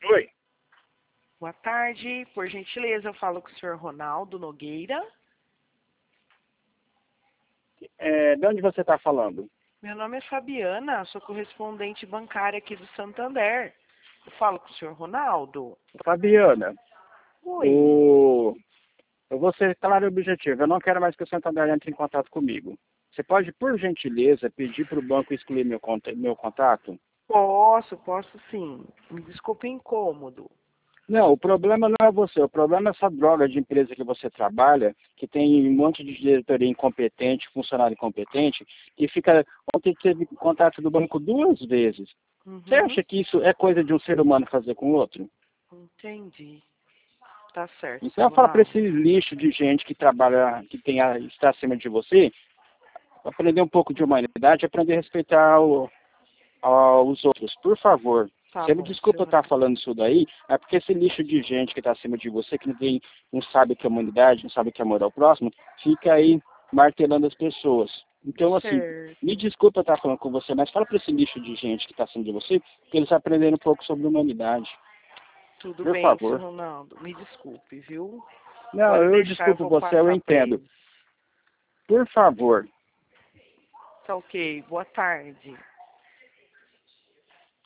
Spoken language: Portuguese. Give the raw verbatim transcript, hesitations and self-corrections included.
Oi. Boa tarde, por gentileza, eu falo com o senhor Ronaldo Nogueira. É, de onde você está falando? Meu nome é Fabiana, sou correspondente bancária aqui do Santander. Eu falo com o senhor Ronaldo. Fabiana, Oi. o... eu vou ser claro e objetivo. Eu não quero mais que o Santander entre em contato comigo. Você pode, por gentileza, pedir para o banco excluir meu, cont... meu contato? Posso, posso sim. Me desculpe o incômodo. Não, o problema não é você. O problema é essa droga de empresa que você trabalha, que tem um monte de diretoria incompetente, funcionário incompetente, que fica... Ontem teve contato do banco duas vezes. Você Uhum. acha que isso é coisa de um ser humano fazer com o outro? Entendi. Tá certo, Então senhor fala para esse Ronaldo. lixo de gente que trabalha, que tem a, está acima de você, aprender um pouco de humanidade, aprender a respeitar o, a, os outros, por favor. Tá Você me bom, desculpa eu senhor estar Ronaldo. falando isso daí, é porque esse lixo de gente que está acima de você, que não, tem, não sabe o que é humanidade, não sabe o que é amor ao próximo, fica aí martelando as pessoas. Então, assim, me Certo. desculpa eu estar falando com você, mas fala para esse lixo de gente que está acima de você, que eles aprenderam um pouco sobre humanidade. Tudo Por bem, senhor favor. Ronaldo. Me desculpe, viu? Não, Pode eu deixar, eu desculpo vou você, eu passar para entendo. eles. Por favor. Tá ok. Boa tarde.